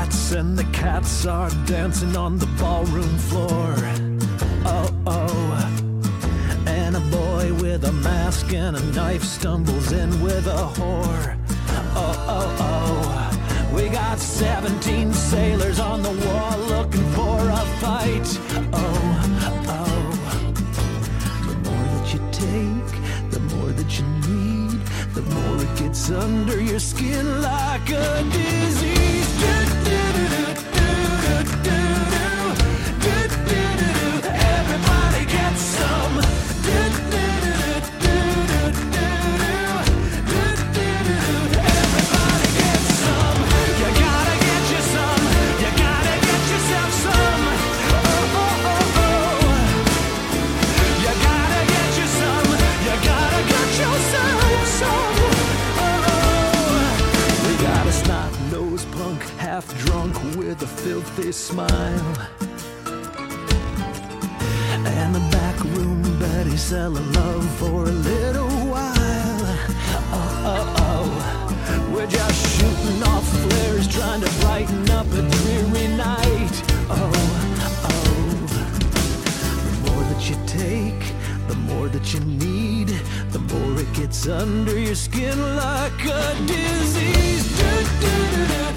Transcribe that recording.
rats and the cats are dancing on the ballroom floor. Oh, oh. And a boy with a mask and a knife stumbles in with a whore. Oh, oh, oh. We got 17 sailors on the wall looking for a fight. Oh, oh. The more that you take, the more that you need, the more it gets under your skin like a disease. Everybody gets some. Everybody gets some. You gotta get you some. You gotta get yourself some. Oh, oh, oh, oh. You gotta get you some. You gotta get yourself some. Oh. We got a snot-nosed punk, half drunk with a filthy smile. And the back room Betty sell a love for a little while. Oh, oh, oh. We're just shooting off flares, trying to brighten up a dreary night. Oh, oh. The more that you take, the more that you need, the more it gets under your skin like a disease. Do, do, do, do.